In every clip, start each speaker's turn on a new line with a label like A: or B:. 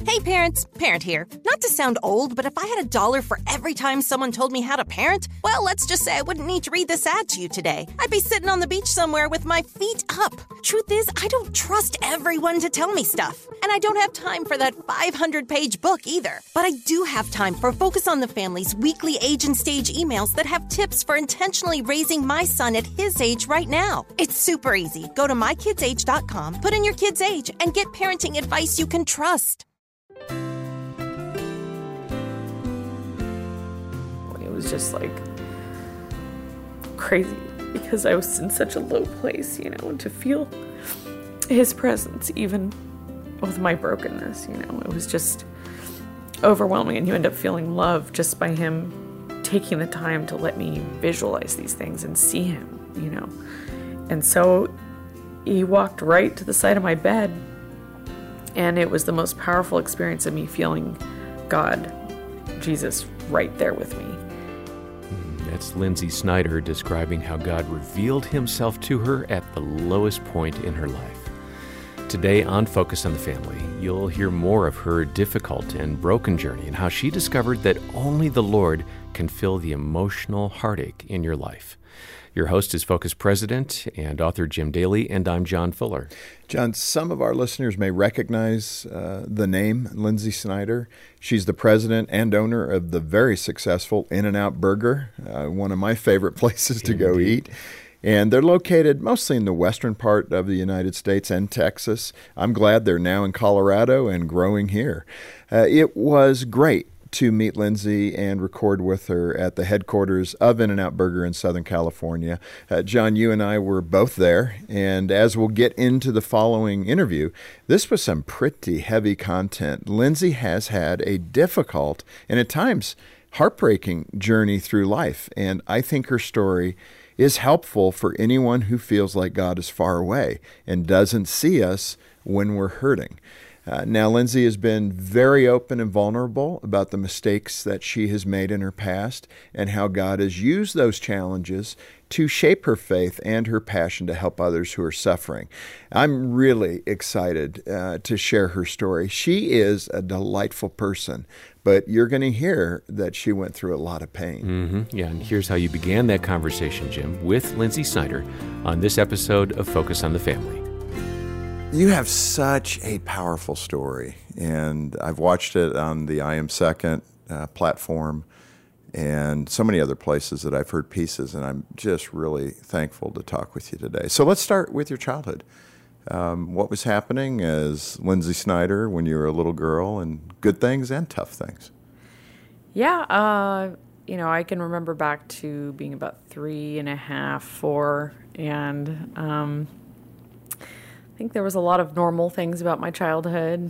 A: Hey parents, Parent here. Not to sound old, but if I had $1 for every time someone told me how to parent, well, let's just say I wouldn't need to read this ad to you today. I'd be sitting on the beach somewhere with my feet up. Truth is, I don't trust everyone to tell me stuff. And I don't have time for that 500-page book either. But I do have time for Focus on the Family's weekly age and stage emails that have tips for intentionally raising my son at his age right now. It's super easy. Go to mykidsage.com, put in your kid's age, and get parenting advice you can trust.
B: It was just like crazy because I was in such a low place, and to feel his presence even with my brokenness, it was just overwhelming, and you end up feeling love just by him taking the time to let me visualize these things and see him, and so he walked right to the side of my bed, and it was the most powerful experience of me feeling God, Jesus, right there with me.
C: That's Lindsay Snyder describing how God revealed himself to her at the lowest point in her life. Today on Focus on the Family, you'll hear more of her difficult and broken journey and how she discovered that only the Lord can fill the emotional heartache in your life. Your host is Focus President and author Jim Daly, and I'm John Fuller.
D: John, some of our listeners may recognize the name Lindsay Snyder. She's the president and owner of the very successful In-N-Out Burger, one of my favorite places to go eat. And they're located mostly in the western part of the United States and Texas. I'm glad they're now in Colorado and growing here. It was great to meet Lindsay and record with her at the headquarters of In-N-Out Burger in Southern California. John, you and I were both there, and as we'll get into the following interview, this was some pretty heavy content. Lindsay has had a difficult and at times heartbreaking journey through life, and I think her story is helpful for anyone who feels like God is far away and doesn't see us when we're hurting. Now, Lindsay has been very open and vulnerable about the mistakes that she has made in her past and how God has used those challenges to shape her faith and her passion to help others who are suffering. I'm really excited to share her story. She is a delightful person, but you're going to hear that she went through a lot of pain.
C: Mm-hmm. Yeah, and here's how you began that conversation, Jim, with Lindsay Snyder on this episode of Focus on the Family.
D: You have such a powerful story, and I've watched it on the I Am Second platform and so many other places that I've heard pieces, and I'm just really thankful to talk with you today. So let's start with your childhood. What was happening as Lindsay Snyder when you were a little girl, and good things and tough things?
B: Yeah, I can remember back to being about 3.5, 4, and I think there was a lot of normal things about my childhood,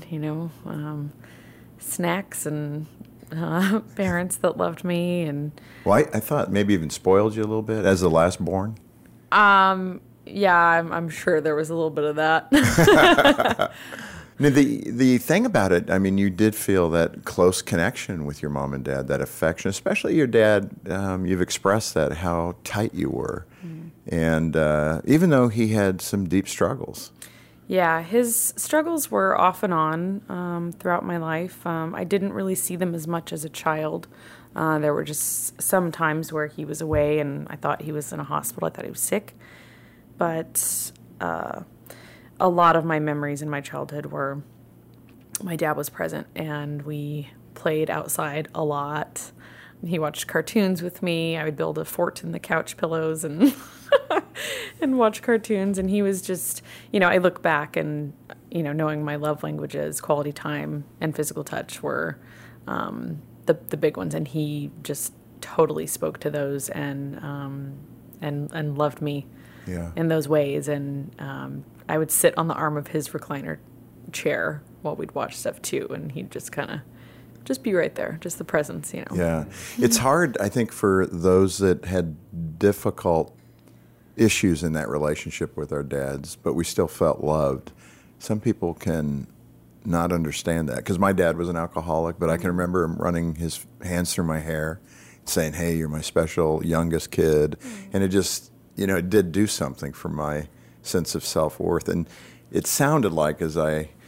B: snacks and parents that loved me. And
D: well, I thought maybe even spoiled you a little bit as the last born.
B: Yeah, I'm sure there was a little bit of that.
D: Now, the thing about it, I mean, you did feel that close connection with your mom and dad, that affection, especially your dad. You've expressed that, how tight you were. Mm. And even though he had some deep struggles.
B: Yeah, his struggles were off and on throughout my life. I didn't really see them as much as a child. There were just some times where he was away and I thought he was in a hospital. I thought he was sick. But a lot of my memories in my childhood were my dad was present and we played outside a lot. He watched cartoons with me. I would build a fort in the couch pillows and and watch cartoons. And he was just, I look back and, knowing my love languages, quality time and physical touch were the big ones. And he just totally spoke to those and loved me in those ways. And I would sit on the arm of his recliner chair while we'd watch stuff too. And he'd just kind of just be right there, just the presence,
D: Yeah. It's hard, I think, for those that had difficult issues in that relationship with our dads, but we still felt loved. Some people can not understand that, because my dad was an alcoholic, but I can remember him running his hands through my hair, saying, "Hey, you're my special youngest kid." And it just, it did do something for my sense of self-worth. And it sounded like, as I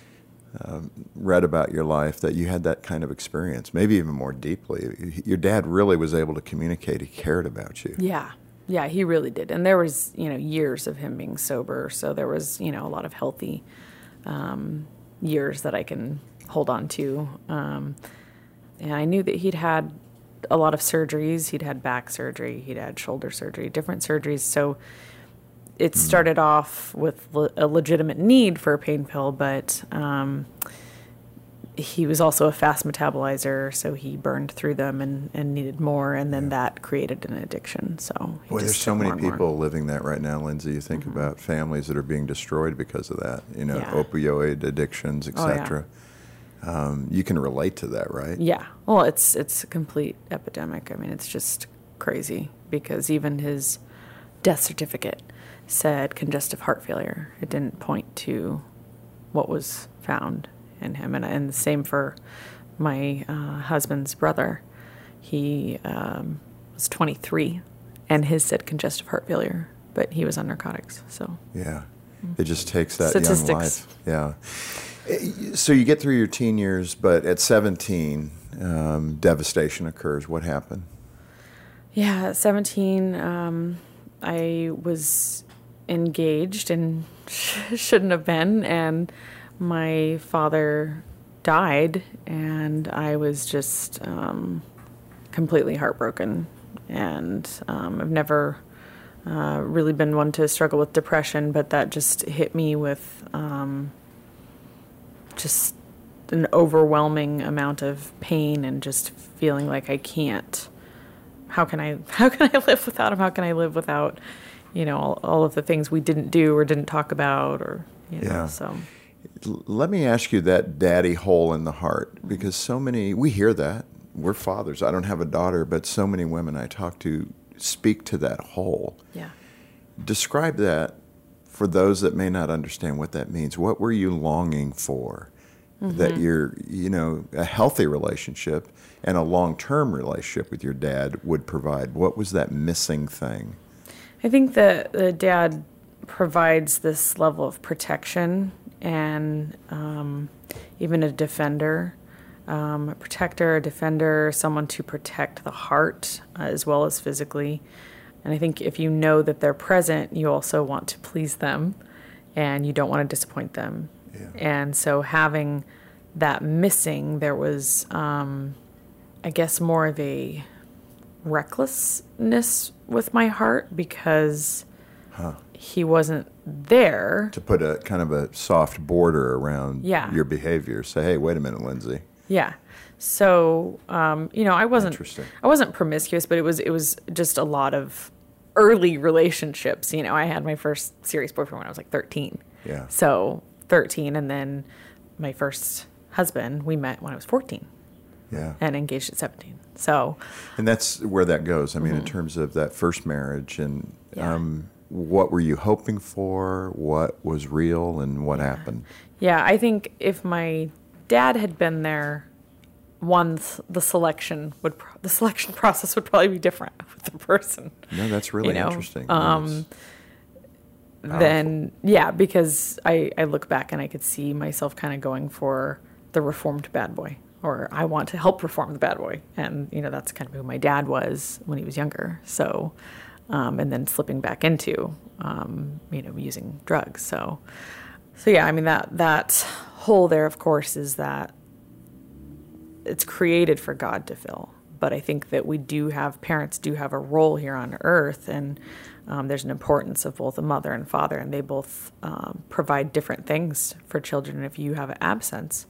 D: read about your life that you had that kind of experience, maybe even more deeply. Your dad really was able to communicate. He cared about you.
B: Yeah. Yeah, he really did. And there was, years of him being sober. So there was, a lot of healthy years that I can hold on to. And I knew that he'd had a lot of surgeries. He'd had back surgery. He'd had shoulder surgery, different surgeries. So it started off with a legitimate need for a pain pill, but he was also a fast metabolizer, so he burned through them and needed more, and then that created an addiction. So
D: there's so many people living that right now, Lindsay. You think about families that are being destroyed because of that, opioid addictions, etc. You can relate to that, right?
B: Yeah. Well, it's a complete epidemic. I mean, it's just crazy because even his death certificate said congestive heart failure. It didn't point to what was found in him. And the same for my husband's brother. He was 23, and his said congestive heart failure, but he was on narcotics. So
D: yeah, it just takes that
B: statistics.
D: Young life. Yeah. So you get through your teen years, but at 17, devastation occurs. What happened?
B: Yeah, at 17, I was engaged and shouldn't have been, and my father died, and I was just completely heartbroken. And I've never really been one to struggle with depression, but that just hit me with just an overwhelming amount of pain and just feeling like I can't. How can I live without him? How can I live without, all of the things we didn't do or didn't talk about, or so.
D: Let me ask you that daddy hole in the heart, because so many, we hear that. We're fathers. I don't have a daughter, but so many women I talk to speak to that hole.
B: Yeah.
D: Describe that for those that may not understand what that means. What were you longing for? That your, a healthy relationship and a long-term relationship with your dad would provide. What was that missing thing?
B: I think that the dad provides this level of protection and even a defender, a protector, a defender, someone to protect the heart as well as physically. And I think if you know that they're present, you also want to please them and you don't want to disappoint them. Yeah. And so having that missing, there was, I guess, more of a recklessness with my heart because he wasn't there.
D: To put a kind of a soft border around your behavior. Say, hey, wait a minute, Lindsay.
B: Yeah. So, I wasn't promiscuous, but it was just a lot of early relationships. I had my first serious boyfriend when I was like 13.
D: Yeah.
B: So 13, and then my first husband, we met when I was 14.
D: Yeah.
B: And engaged at 17. So.
D: And that's where that goes. I mean, in terms of that first marriage, and what were you hoping for? What was real, and what happened?
B: Yeah, I think if my dad had been there, the selection process would probably be different with the person.
D: No, that's really interesting.
B: Then, because I look back and I could see myself kind of going for the reformed bad boy, or I want to help reform the bad boy. And, that's kind of who my dad was when he was younger. So, and then slipping back into, using drugs. So yeah, I mean, that hole there, of course, is that it's created for God to fill. But I think that parents do have a role here on earth, and there's an importance of both a mother and father, and they both provide different things for children. And if you have an absence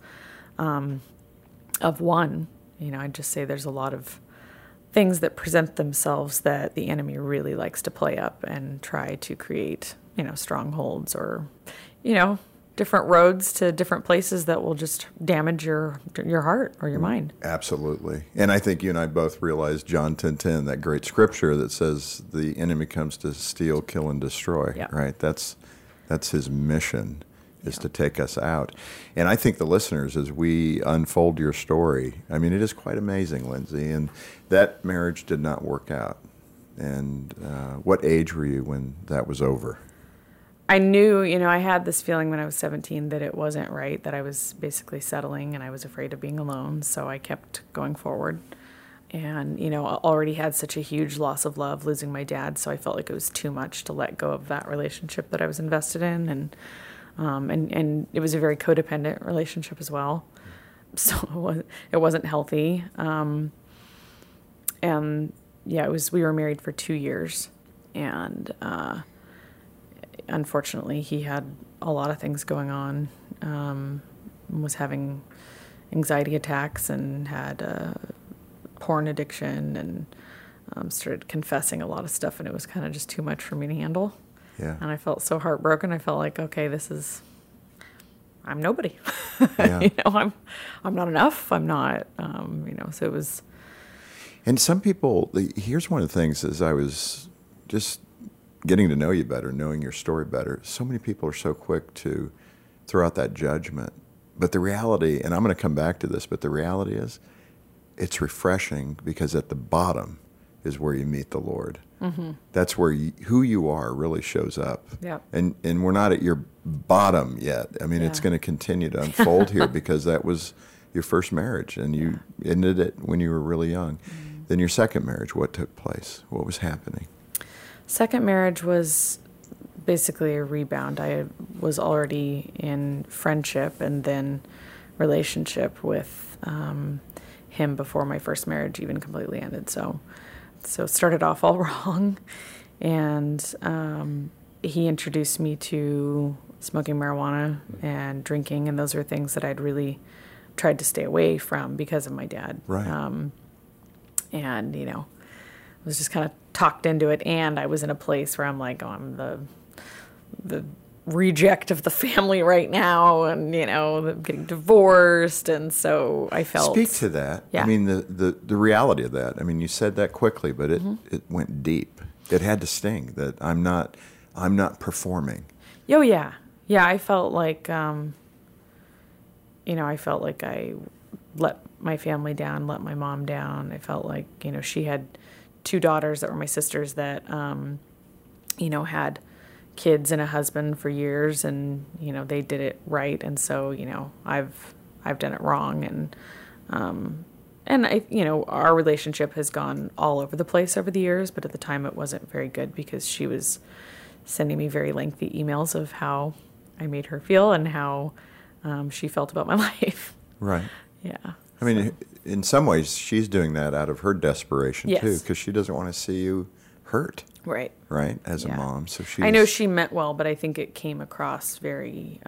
B: of one, I'd just say there's a lot of things that present themselves that the enemy really likes to play up and try to create, strongholds or, different roads to different places that will just damage your heart or your mind.
D: Absolutely. And I think you and I both realize John 10:10, that great scripture that says the enemy comes to steal, kill, and destroy, right? That's his mission, is to take us out. And I think the listeners, as we unfold your story, I mean, it is quite amazing, Lindsay. And that marriage did not work out. And what age were you when that was over?
B: I knew, I had this feeling when I was 17 that it wasn't right, that I was basically settling and I was afraid of being alone. So I kept going forward. And, I already had such a huge loss of love losing my dad. So I felt like it was too much to let go of that relationship that I was invested in. And it was a very codependent relationship as well. So it wasn't healthy. And yeah, we were married for 2 years. And, unfortunately, he had a lot of things going on, was having anxiety attacks and had porn addiction and started confessing a lot of stuff, and it was kind of just too much for me to handle.
D: Yeah.
B: And I felt so heartbroken. I felt like, okay, I'm nobody.
D: Yeah.
B: I'm not enough. I'm not, so it was.
D: And some people, here's one of the things, as I was just getting to know you better, knowing your story better, so many people are so quick to throw out that judgment. But the reality, and I'm going to come back to this, but the reality is it's refreshing because at the bottom is where you meet the Lord. Mm-hmm. That's where who you are really shows up.
B: Yep.
D: And we're not at your bottom yet. I mean, It's going to continue to unfold here because that was your first marriage and you ended it when you were really young. Mm-hmm. Then your second marriage, what took place? What was happening?
B: Second marriage was basically a rebound. I was already in friendship and then relationship with him before my first marriage even completely ended. So it started off all wrong. And he introduced me to smoking marijuana and drinking, and those were things that I'd really tried to stay away from because of my dad.
D: Right.
B: And, I was just kind of talked into it, and I was in a place where I'm like, I'm the reject of the family right now, and, I'm getting divorced, and so I felt...
D: Speak to that.
B: Yeah.
D: I mean, the reality of that. I mean, you said that quickly, but it went deep. It had to sting that I'm not performing.
B: Oh, yeah. Yeah, I felt like, I felt like I let my family down, let my mom down. I felt like, she had 2 daughters that were my sisters that, had kids and a husband for years, and, they did it right. And so, I've done it wrong. And I, our relationship has gone all over the place over the years, but at the time it wasn't very good because she was sending me very lengthy emails of how I made her feel and how she felt about my life.
D: Right.
B: Yeah.
D: I mean, in some ways, she's doing that out of her desperation,
B: yes.
D: too, because she doesn't want to see you hurt.
B: Right.
D: Right, as a mom. So
B: I know she meant well, but I think it came across very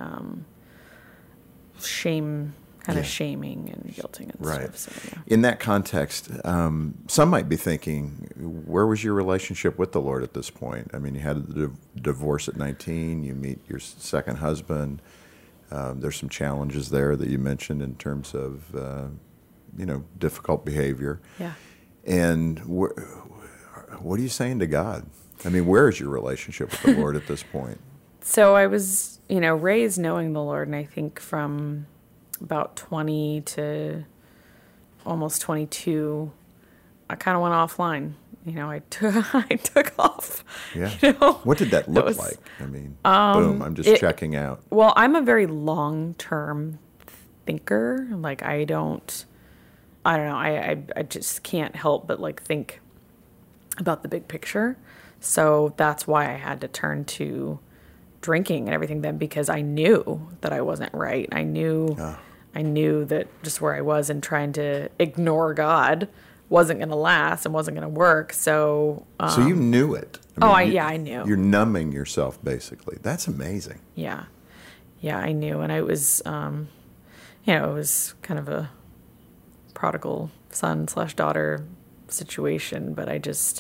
B: shaming and guilting and
D: right.
B: stuff. So, yeah.
D: In that context, some might be thinking, where was your relationship with the Lord at this point? I mean, you had the divorce at 19, you meet your second husband. There's some challenges there that you mentioned in terms of, difficult behavior.
B: Yeah.
D: And what are you saying to God? I mean, where is your relationship with the Lord at this point?
B: So I was, raised knowing the Lord, and I think from about 20 to almost 22, I kind of went offline. I took off.
D: Yeah. What did that look like? I mean, boom, I'm just checking out.
B: Well, I'm a very long-term thinker. Like, I don't know. I just can't help but, think about the big picture. So that's why I had to turn to drinking and everything then, because I knew that I wasn't right. I knew that just where I was and trying to ignore God wasn't going to last and wasn't going to work. So
D: so you knew it.
B: I knew.
D: You're numbing yourself, basically. That's amazing.
B: Yeah. Yeah, I knew. And I was, it was kind of a prodigal son/daughter situation, but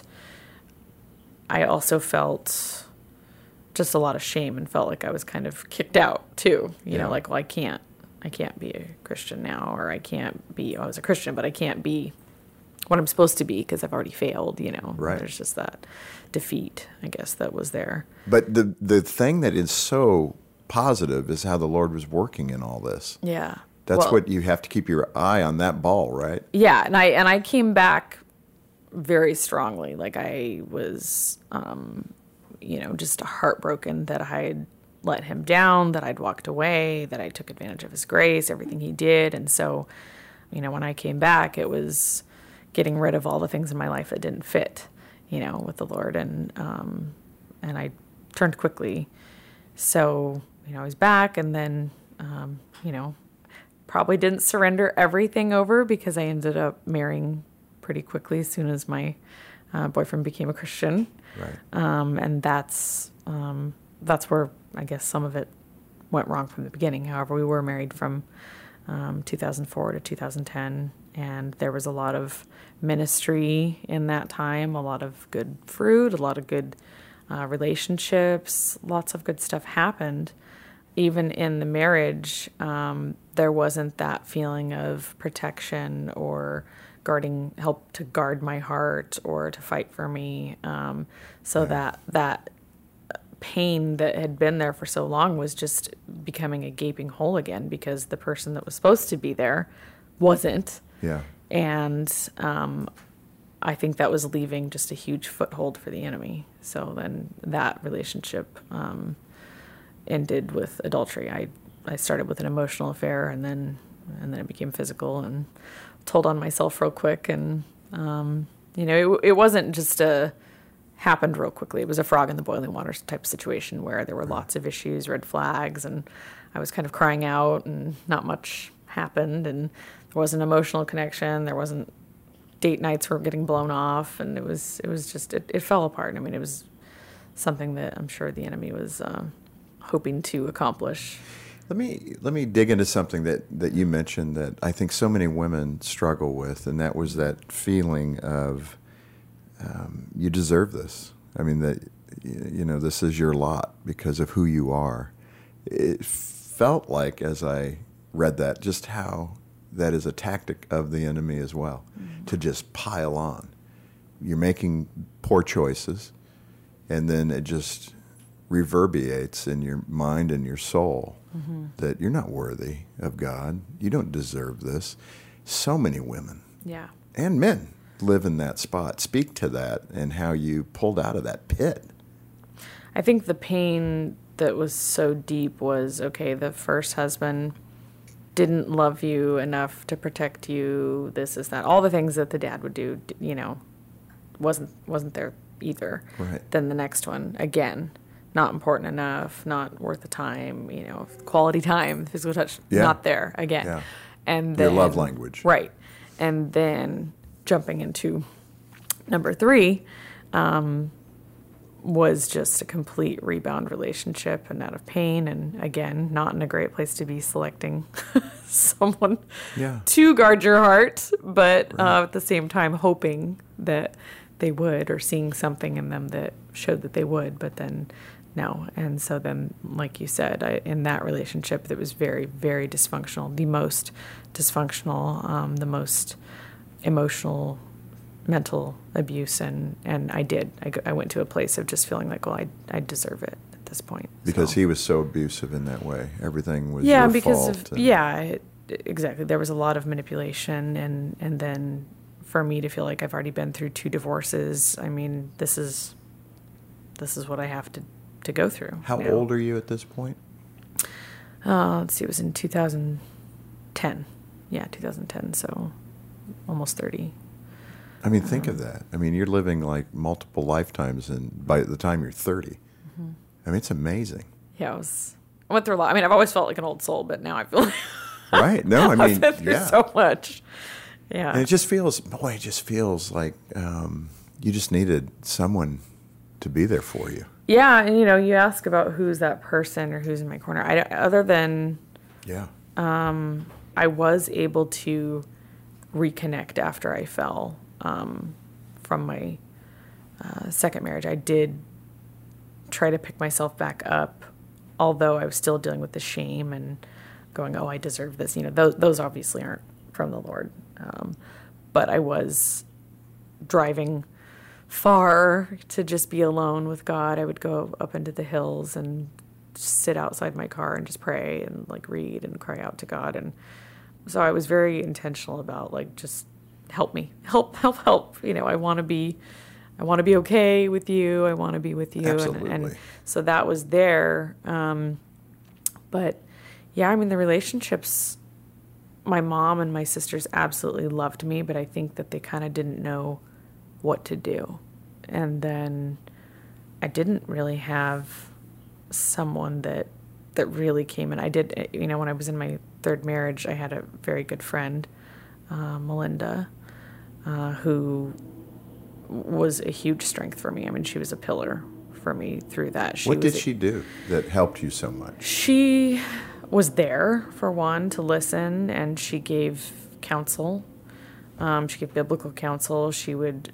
B: I also felt just a lot of shame and felt like I was kind of kicked out too. Well, I can't be a Christian now, or I was a Christian, but I can't be what I'm supposed to be because I've already failed,
D: Right.
B: There's just that defeat, I guess, that was there.
D: But the thing that is so positive is how the Lord was working in all this.
B: Yeah.
D: That's what you have to keep your eye on, that ball, right?
B: Yeah, and I came back very strongly. Like, I was just heartbroken that I had let him down, that I'd walked away, that I took advantage of his grace, everything he did. And so, when I came back, it was getting rid of all the things in my life that didn't fit, with the Lord. And I turned quickly. So, I was back, and then, probably didn't surrender everything over, because I ended up marrying pretty quickly as soon as my boyfriend became a Christian.
E: Right.
B: And that's where I guess some of it went wrong from the beginning. However, we were married from 2004 to 2010, and there was a lot of ministry in that time, a lot of good fruit, a lot of good relationships, lots of good stuff happened. Even in the marriage, there wasn't that feeling of protection or help to guard my heart or to fight for me. So that pain that had been there for so long was just becoming a gaping hole again, because the person that was supposed to be there wasn't.
E: Yeah.
B: And I think that was leaving just a huge foothold for the enemy. So then that relationship ended with adultery. I started with an emotional affair, and then it became physical, and told on myself real quick. And it wasn't just happened real quickly. It was a frog in the boiling water type situation, where there were lots of issues, red flags, and I was kind of crying out, and not much happened, and there wasn't emotional connection. There wasn't date nights were getting blown off, and it was just it fell apart. I mean, it was something that I'm sure the enemy was hoping to accomplish.
E: Let me dig into something that you mentioned that I think so many women struggle with, and that was that feeling of you deserve this. I mean, that this is your lot because of who you are. It felt like, as I read that, just how that is a tactic of the enemy as well, to just pile on. You're making poor choices, and then it just reverberates in your mind and your soul that you're not worthy of God. You don't deserve this. So many women and men live in that spot. Speak to that and how you pulled out of that pit.
B: I think the pain that was so deep was, okay, the first husband didn't love you enough to protect you, this is that. All the things that the dad would do, wasn't there either.
E: Right.
B: Then the next one, again, not important enough, not worth the time, quality time, physical touch, not there again.
E: Yeah.
B: And then,
E: your love language.
B: Right. And then jumping into number 3, was just a complete rebound relationship and out of pain. And again, not in a great place to be selecting someone to guard your heart, but at the same time hoping that they would, or seeing something in them that showed that they would, but then no. And so then, like you said, in that relationship that was very, very dysfunctional, the most dysfunctional, the most emotional, mental abuse, and I went to a place of just feeling like, well, I deserve it at this point.
E: Because he was so abusive in that way. Everything was your fault.
B: Exactly. There was a lot of manipulation, and then for me to feel like I've already been through 2 divorces, I mean, this is what I have to go through.
E: How old are you at this point?
B: Let's see, it was in 2010. Yeah, 2010, so almost 30.
E: I mean, think of that. I mean, you're living like multiple lifetimes, and by the time you're 30, I mean, it's amazing.
B: Yeah, I went through a lot. I mean, I've always felt like an old soul, but now I feel like
E: right. No, I mean,
B: I've been through so much. Yeah.
E: And it just feels like you just needed someone to be there for you.
B: Yeah, and you ask about who's that person or who's in my corner. Other than I was able to reconnect after I fell from my second marriage. I did try to pick myself back up, although I was still dealing with the shame and going, oh, I deserve this. Those obviously aren't from the Lord. But I was driving far to just be alone with God. I would go up into the hills and sit outside my car and just pray and read and cry out to God. And so I was very intentional about just help me, help. I want to be I want to be okay with you. I want to be with you.
E: Absolutely.
B: And so that was there. But yeah, I mean, the relationships, my mom and my sisters absolutely loved me, but I think that they kind of didn't know what to do. And then I didn't really have someone that really came in. I did, when I was in my third marriage, I had a very good friend, Melinda, who was a huge strength for me. I mean, she was a pillar for me through that.
E: What did she do that helped you so much?
B: She was there, for one, to listen, and she gave counsel. She gave biblical counsel. She would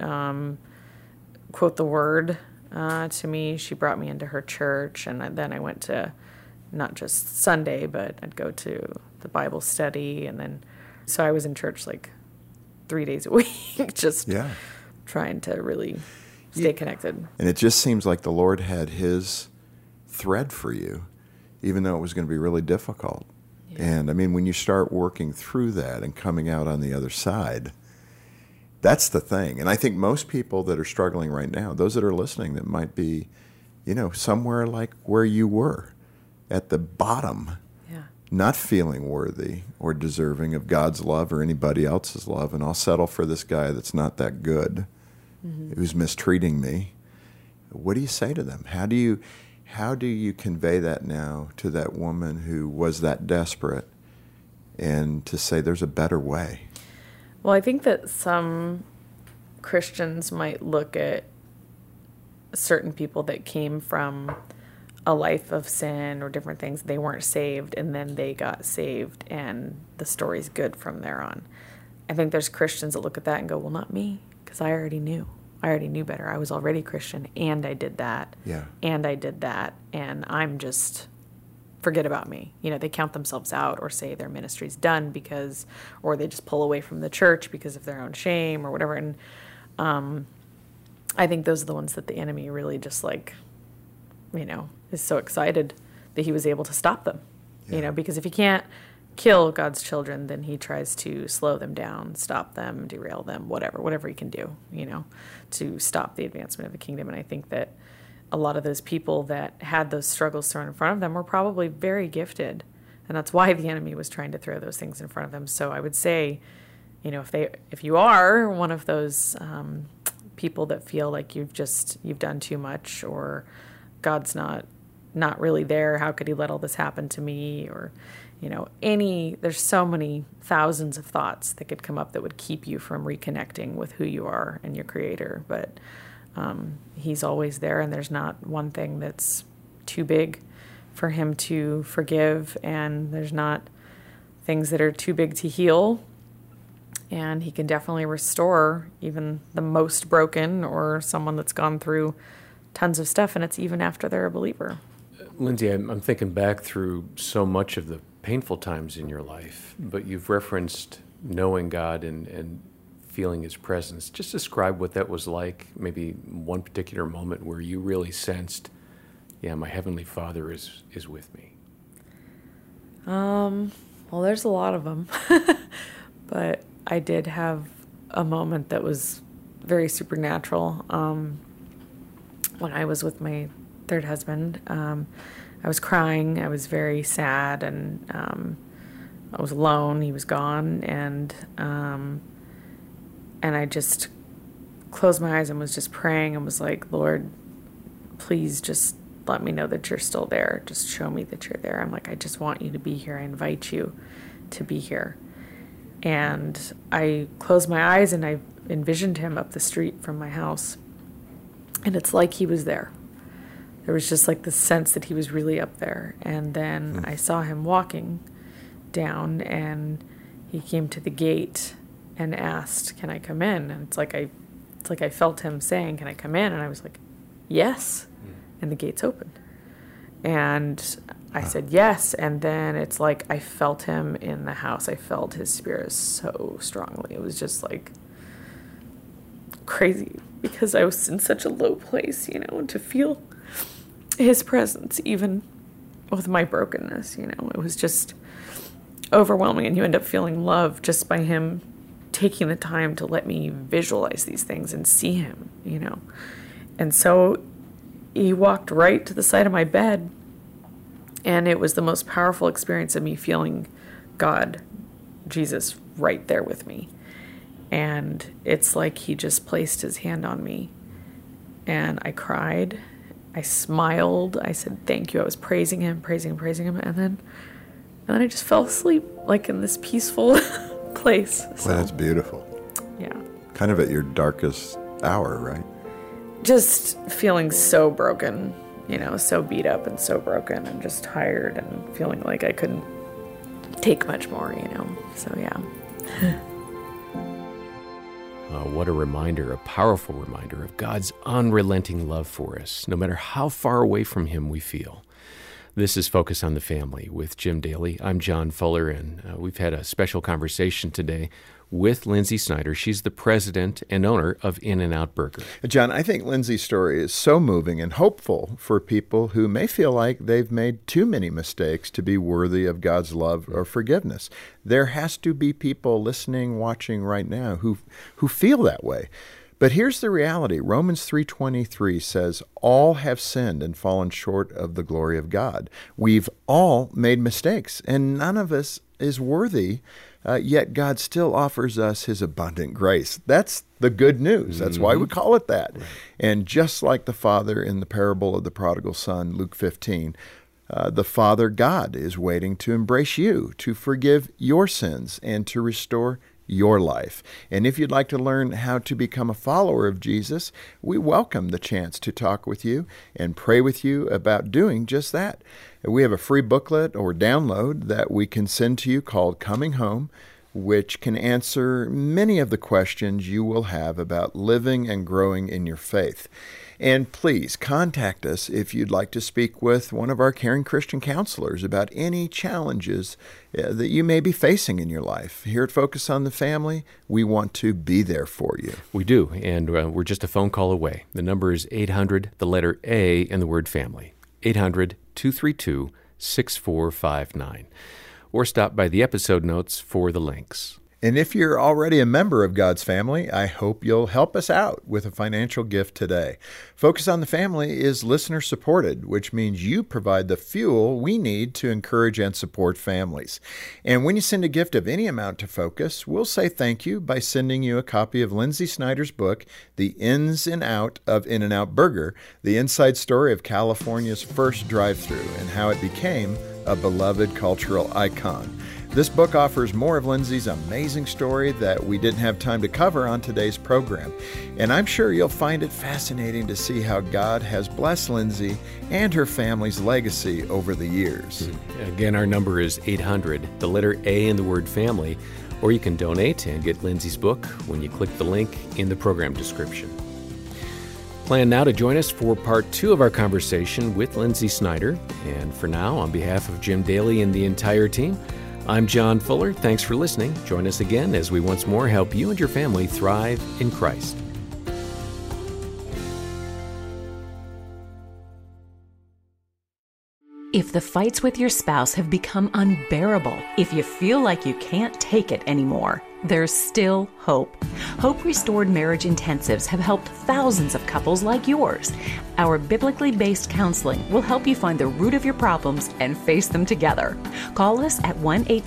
B: quote the word to me. She brought me into her church, and then I went to not just Sunday, but I'd go to the Bible study, and then so I was in church like 3 days a week, just trying to really stay connected.
E: And it just seems like the Lord had his thread for you, even though it was going to be really difficult. Yeah. And I mean, when you start working through that and coming out on the other side, that's the thing. And I think most people that are struggling right now, those that are listening that might be, somewhere like where you were, at the bottom, not feeling worthy or deserving of God's love or anybody else's love, and I'll settle for this guy that's not that good, who's mistreating me. What do you say to them? How do you convey that now to that woman who was that desperate, and to say there's a better way?
B: Well, I think that some Christians might look at certain people that came from a life of sin or different things. They weren't saved, and then they got saved, and the story's good from there on. I think there's Christians that look at that and go, well, not me, because I already knew. I already knew better. I was already Christian, and I did that, and I did that, and I'm just, forget about me. They count themselves out or say their ministry's done or they just pull away from the church because of their own shame or whatever. And I think those are the ones that the enemy really just is so excited that he was able to stop them, because if he can't kill God's children, then he tries to slow them down, stop them, derail them, whatever he can do, to stop the advancement of the kingdom. And I think that a lot of those people that had those struggles thrown in front of them were probably very gifted, and that's why the enemy was trying to throw those things in front of them. So I would say, if you are one of those people that feel like you've done too much, or God's not really there, how could he let all this happen to me? Or, there's so many thousands of thoughts that could come up that would keep you from reconnecting with who you are and your Creator. But he's always there, and there's not one thing that's too big for him to forgive, and there's not things that are too big to heal. And he can definitely restore even the most broken, or someone that's gone through tons of stuff, and it's even after they're a believer.
C: Lindsay, I'm thinking back through so much of the painful times in your life, but you've referenced knowing God and feeling his presence. Just describe what that was like, maybe one particular moment where you really sensed, my Heavenly Father is with me.
B: Well, there's a lot of them, but I did have a moment that was very supernatural. When I was with my third husband, I was crying. I was very sad, and I was alone. He was gone, and I just closed my eyes and was just praying and was like, Lord, please just let me know that you're still there. Just show me that you're there. I'm like, I just want you to be here. I invite you to be here. And I closed my eyes and I envisioned him up the street from my house. And it's like he was there. There was just like this sense that he was really up there. And then I saw him walking down, and he came to the gate and asked, can I come in? And it's like I felt him saying, can I come in? And I was like, yes. And the gates opened. And I said yes. And then it's like I felt him in the house. I felt his spirit so strongly. It was just like crazy, because I was in such a low place, and to feel his presence, even with my brokenness, it was just overwhelming. And you end up feeling love just by him taking the time to let me visualize these things and see him, And so he walked right to the side of my bed, and it was the most powerful experience of me feeling God, Jesus, right there with me. And it's like he just placed his hand on me, and I cried. I smiled. I said, thank you. I was praising him. And then I just fell asleep, like in this peaceful place. So,
E: well, that's beautiful.
B: Yeah.
E: Kind of at your darkest hour, right?
B: Just feeling so broken, so beat up and so broken and just tired and feeling like I couldn't take much more, So, yeah.
C: What a reminder, a powerful reminder of God's unrelenting love for us, no matter how far away from him we feel. This is Focus on the Family with Jim Daly. I'm John Fuller, and we've had a special conversation today with Lindsay Snyder. She's the president and owner of In-N-Out Burger.
D: John, I think Lindsay's story is so moving and hopeful for people who may feel like they've made too many mistakes to be worthy of God's love or forgiveness. There has to be people listening, watching right now who feel that way. But here's the reality. Romans 3:23 says, all have sinned and fallen short of the glory of God. We've all made mistakes, and none of us is worthy, yet God still offers us his abundant grace. That's the good news. That's why we call it that. Right. And just like the father in the parable of the prodigal son, Luke 15, the Father God is waiting to embrace you, to forgive your sins, and to restore your life. And if you'd like to learn how to become a follower of Jesus, we welcome the chance to talk with you and pray with you about doing just that. We have a free booklet or download that we can send to you called Coming Home, which can answer many of the questions you will have about living and growing in your faith. And please contact us if you'd like to speak with one of our caring Christian counselors about any challenges that you may be facing in your life. Here at Focus on the Family, we want to be there for you.
C: We do, and we're just a phone call away. The number is 800, the letter A, and the word family. 800-232-6459. Or stop by the episode notes for the links.
D: And if you're already a member of God's family, I hope you'll help us out with a financial gift today. Focus on the Family is listener-supported, which means you provide the fuel we need to encourage and support families. And when you send a gift of any amount to Focus, we'll say thank you by sending you a copy of Lindsay Snyder's book, The Ins and Out of In-N-Out Burger, the inside story of California's first drive-thru and how it became a beloved cultural icon. This book offers more of Lindsay's amazing story that we didn't have time to cover on today's program. And I'm sure you'll find it fascinating to see how God has blessed Lindsay and her family's legacy over the years.
C: Again, our number is 800, the letter A in the word family, or you can donate and get Lindsay's book when you click the link in the program description. Plan now to join us for part 2 of our conversation with Lindsay Snyder. And for now, on behalf of Jim Daly and the entire team, I'm John Fuller. Thanks for listening. Join us again as we once more help you and your family thrive in Christ.
F: If the fights with your spouse have become unbearable, if you feel like you can't take it anymore, there's still hope. Hope Restored Marriage Intensives have helped thousands of couples like yours. Our biblically based counseling will help you find the root of your problems and face them together. Call us at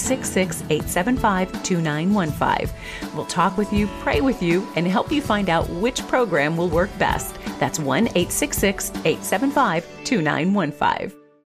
F: 1-866-875-2915. We'll talk with you, pray with you, and help you find out which program will work best. That's 1-866-875-2915.